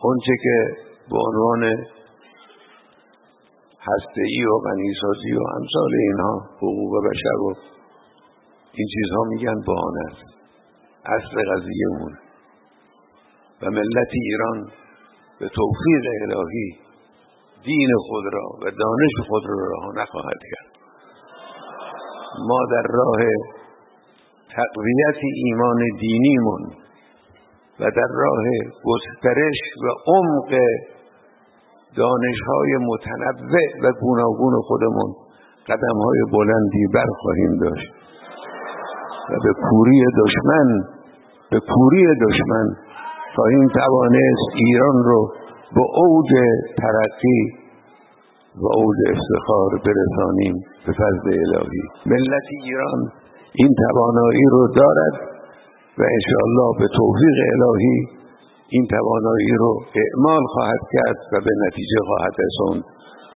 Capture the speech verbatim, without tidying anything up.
اونچه که به عنوان هسته‌ای و غنیسازی و امثال اینها حقوق بشر و این چیزها میگن بهانه است. اصل قضیه اونه و ملت ایران به توفیق الهی دین خود را و دانش خود را رها نخواهد کرد. ما در راه تقویت ایمان دینیمون و در راه گسترش و عمق دانش‌های متنوع و گوناگون خودمون قدم‌های بلندی برخواهیم داشت و به کوری دشمن به کوری دشمن خواهیم توانست ایران رو به اوج ترقی و اوج افتخار برسانیم به فضل الهی. ملت ایران این توانایی رو دارد و انشاءالله به توفیق الهی این توانایی رو اعمال خواهد کرد و به نتیجه خواهد رساند.